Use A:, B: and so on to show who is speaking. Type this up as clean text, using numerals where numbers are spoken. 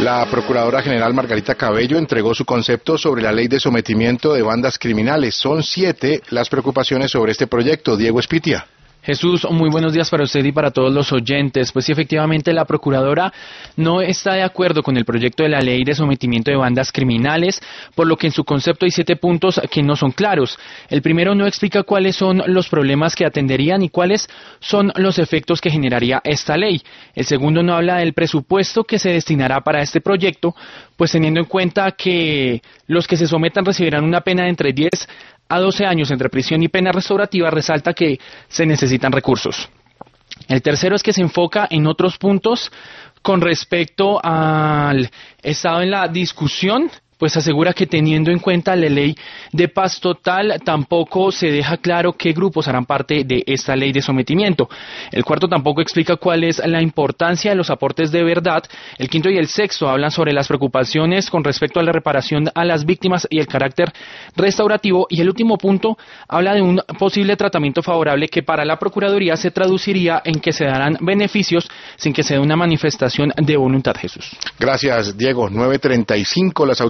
A: La Procuradora General Margarita Cabello entregó su concepto sobre la ley de sometimiento de bandas criminales. Son 7 las preocupaciones sobre este proyecto. Diego Espitia.
B: Jesús, muy buenos días para usted y para todos los oyentes. Pues sí, efectivamente, la Procuradora no está de acuerdo con el proyecto de la ley de sometimiento de bandas criminales, por lo que en su concepto hay 7 puntos que no son claros. El primero no explica cuáles son los problemas que atenderían y cuáles son los efectos que generaría esta ley. El segundo no habla del presupuesto que se destinará para este proyecto, pues teniendo en cuenta que los que se sometan recibirán una pena de entre 10 a 12 años entre prisión y pena restaurativa, resalta que se necesitan recursos. El tercero es que se enfoca en otros puntos con respecto al estado en la discusión, pues asegura que teniendo en cuenta la ley de paz total, tampoco se deja claro qué grupos harán parte de esta ley de sometimiento. El cuarto tampoco explica cuál es la importancia de los aportes de verdad. El quinto y el sexto hablan sobre las preocupaciones con respecto a la reparación a las víctimas y el carácter restaurativo. Y el último punto habla de un posible tratamiento favorable que para la Procuraduría se traduciría en que se darán beneficios sin que se dé una manifestación de voluntad. Jesús.
A: Gracias, Diego. 9:35 las